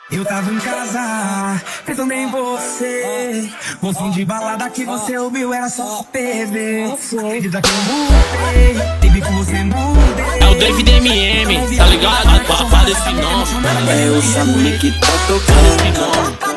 Eu tava em casa, pensando em você. O som de balada que você ouviu era só TV. Acredita que eu mudei, baby, que você mudei. É o David MM, tá ligado? Fala esse nome. É o Samir que tá tocando esse nome.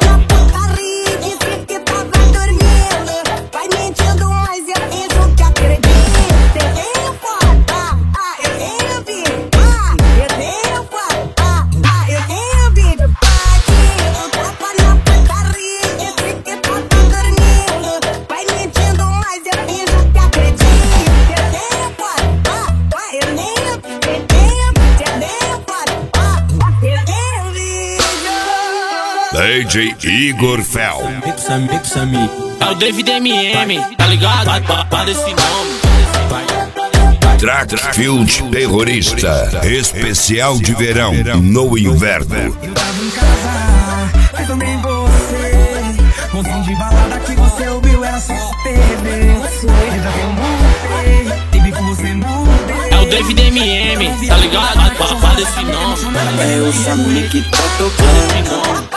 DJ Igor Fel. É o David MM, tá ligado? Para esse nome. Trackfield Terrorista, especial de verão no inverno. Eu tava em casa, pensando em você. O som de balada que você ouviu era só TV. Acredita que eu mudei, baby, que você mudei. É o David MM, tá ligado? Para esse nome. É o Samir que tá tocando esse nome.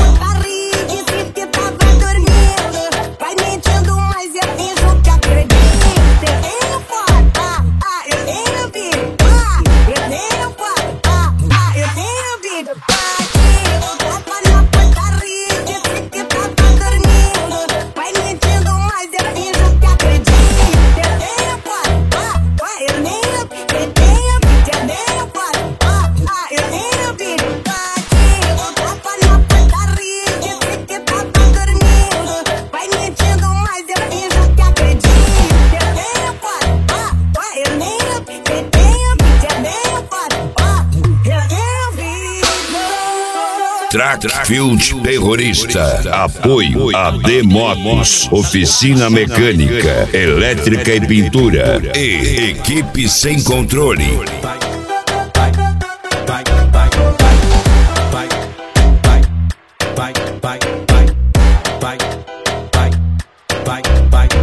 Trackfield Terrorista, apoio a D-Motos, oficina mecânica, elétrica e pintura e equipe sem controle. Bye.